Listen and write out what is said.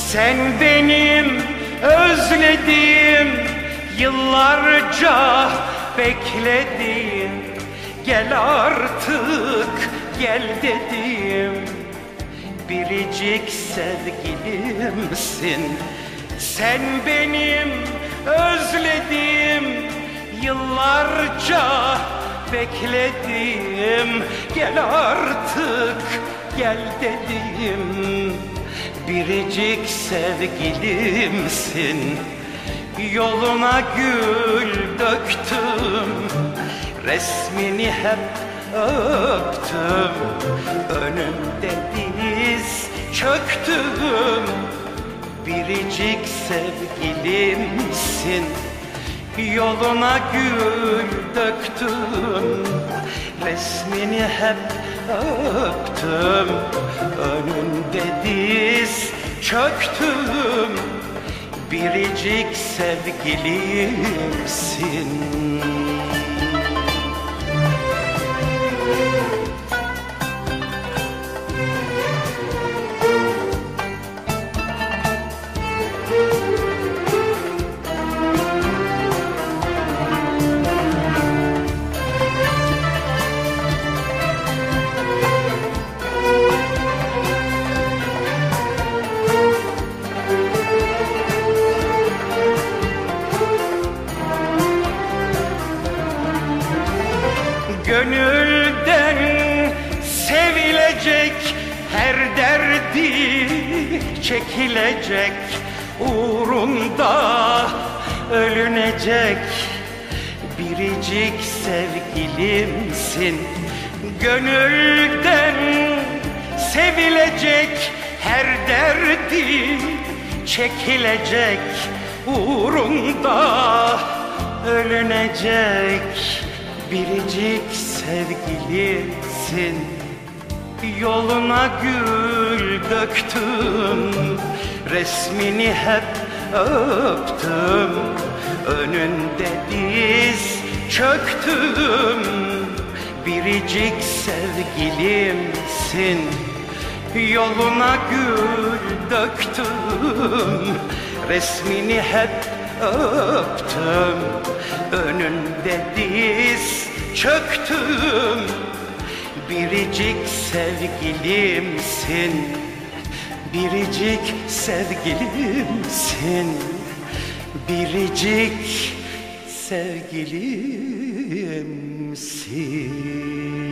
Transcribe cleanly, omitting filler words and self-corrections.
Sen benim özlediğim, yıllarca beklediğim, gel artık gel dediğim biricik sevgilimsin. Sen benim özlediğim, yıllarca beklediğim, gel artık gel dediğim biricik sevgilimsin. Yoluna gül döktüm, resmini hep öptüm, önünde diz çöktüm, biricik sevgilimsin. Yoluna gül döktüm, resmini hep öptüm, önünde diz çöktüm, biricik sevgilimsin. Gönülden sevilecek, her derdi çekilecek, uğrunda ölünecek biricik sevgilimsin. Gönülden sevilecek, her derdi çekilecek, uğrunda ölünecek biricik sevgilimsin. Yoluna gül döktüm, resmini hep öptüm, önünde diz çöktüm, biricik sevgilimsin. Yoluna gül döktüm, resmini hep öptüm, önünde diz çöktüm, biricik sevgilimsin. Biricik sevgilimsin, biricik sevgilimsin.